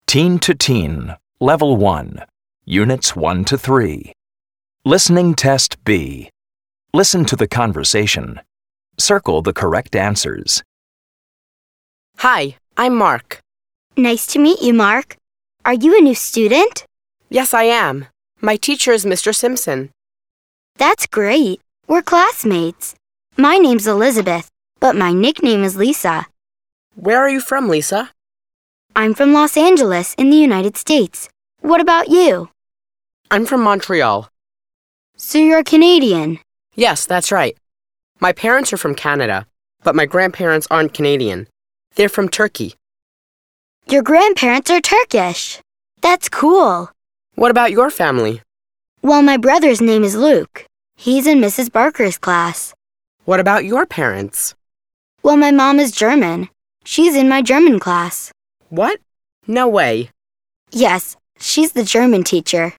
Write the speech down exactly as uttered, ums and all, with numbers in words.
Teen to Teen, Level one, Units one to three. Listening Test B. Listen to the conversation. Circle the correct answers. Hi, I'm Mark. Nice to meet you, Mark. Are you a new student? Yes, I am. My teacher is Mister Simpson. That's great. We're classmates. My name's Elizabeth, but my nickname is Lisa. Where are you from, Lisa? I'm from Los Angeles in the United States. What about you? I'm from Montreal. So you're a Canadian? Yes, that's right. My parents are from Canada, but my grandparents aren't Canadian. They're from Turkey. Your grandparents are Turkish. That's cool. What about your family? Well, my brother's name is Luke. He's in Missus Barker's class. What about your parents? Well, my mom is German. She's in my German class. What? No way. Yes, she's the German teacher.